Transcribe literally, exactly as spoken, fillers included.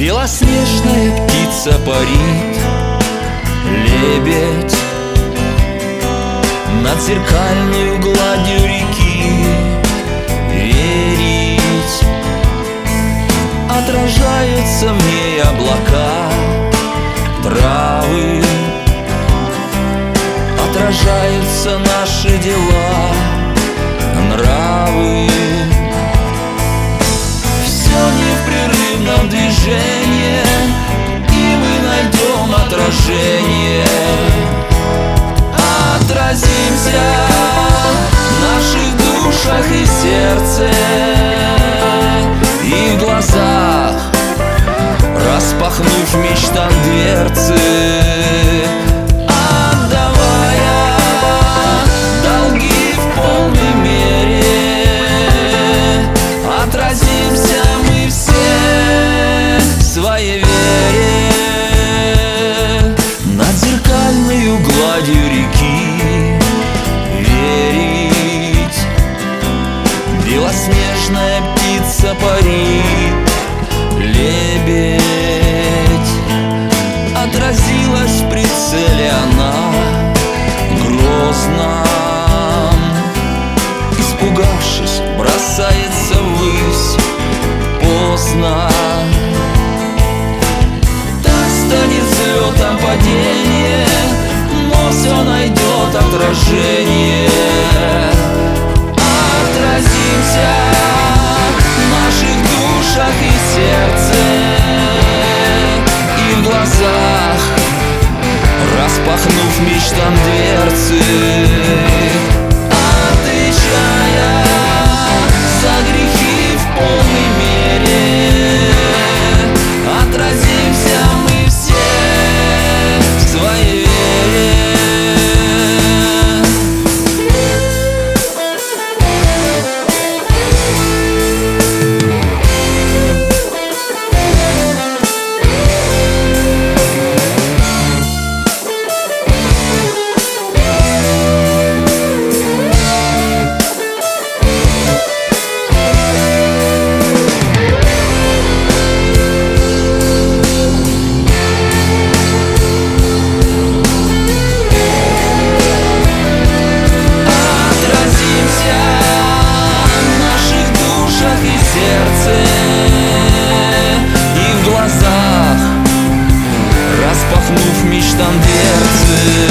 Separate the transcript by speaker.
Speaker 1: Белоснежная птица парит, лебедь над зеркальной гладью реки. Верить, отражаются в ней облака, травы, отражаются наши дела, нравы. Все непрерывном движении, и мы найдем отражение. Отразимся в наших душах и сердце, и в глазах, распахнув мечтам дверцы, отдавая долги в полной мере. Отразимся мы все в своей вере над зеркальной гладью реки. Верить, белоснежная птица парит, лебедь, отразилась в прицеле она грозно, испугавшись, бросается ввысь поздно. Так станет взлетом падение, но все найдет отражение. Отразимся в наших душах и сердце, и в глазах, распахнув мечтам дверцы, отвечая за грехи в полной мере. Отразимся мы все в своей вере. И в глазах, распахнув мечтам дверцы,